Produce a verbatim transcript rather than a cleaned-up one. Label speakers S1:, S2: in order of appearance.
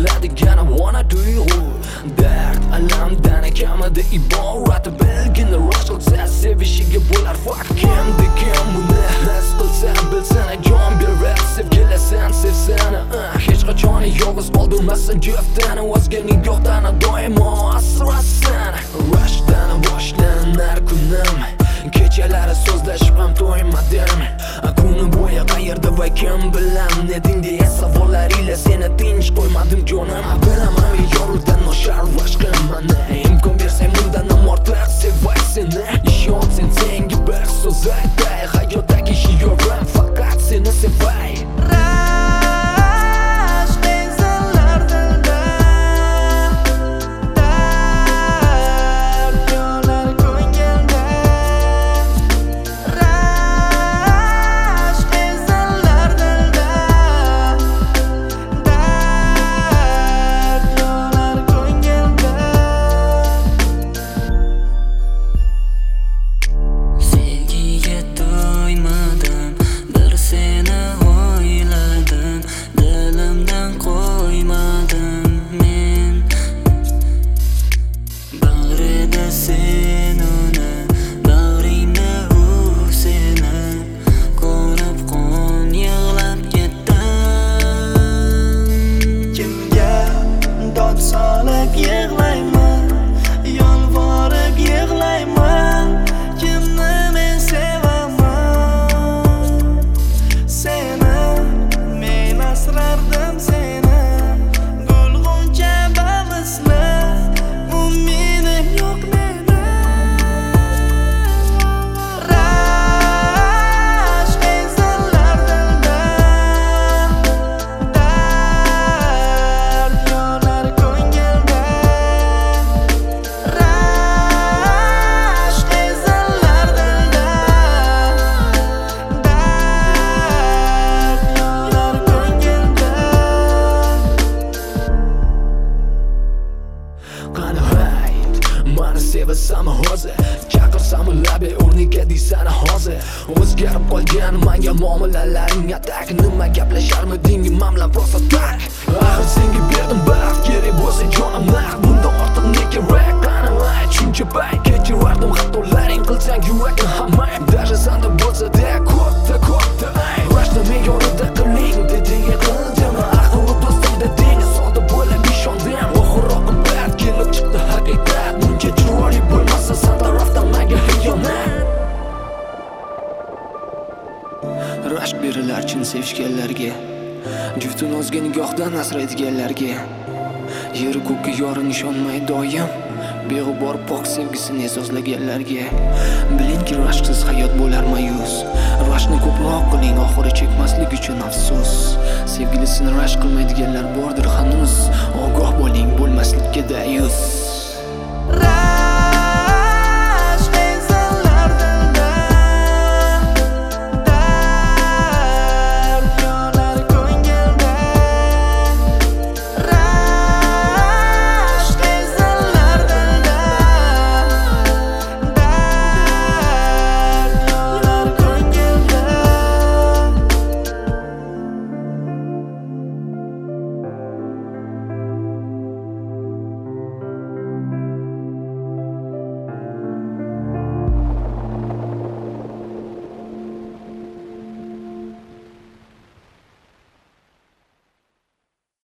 S1: keladigan avona tuyg'u. Dard alamdan kamida iborat, bilgin rashq qilsa sevishiga bo'lar farq. Kimdi kim buni his qilsa bilsana, jon berar sevgilasan sevsana. Hech qachon yolg'iz qoldirmasin juftani, o'zga nigohdan doimo asrasin. Rashqdan boshlanar kunim, kechalari so'zlashib ham to'ymadim. Kuni bo'yi qayerda va kim bilan eding deya savollar ila seni tinch qo'ymadim jonim. Bilaman yo'ldan noshar rashqim mani, imkon bersang bundan ham ortiq sevay seni. Ishon sen senga bir so'z aytay, hayotdagi shiyorim faqat seni sevay. Sevsam hozir, chaqirsam labi o'rniga deysan hozir. O'zgarib qolgan menga muomalalaring atak. Nima gaplasharmiding mamlan prosta tak. Axir senga berdim baxt, kerak bo'lsa jonim naq. Bundan ortiq ne kerak? Qani shuncha payt kechirardim xatolaring, qilsang yurakni hammayib. Даже sanda bo'lsa-da ko'pda ko'pda rashqni me'yorida qiling deding, qildim. Axir do'stim deding, soda bo'lib ishondim. Oxir oqibat kelib chiqdi haqiqat. Buncha chiroyli bo'lmasa san tarafdan menga xiyonat. Rashq berilar chin sevishganlarga, juftini o'zga nigohdan asraydiganlarga. Yeri ko'kka yorin ishonmay doim beg'ubor pok sevgisini so'zlaganlarga. Bilingki rashqsiz hayot bo'lar mayus. Rashqni ko'proq qiling, oxiri chekmaslik uchun afsus. Sevgilisini rashq qilmaydiganlar bordir hanuz. Ogoh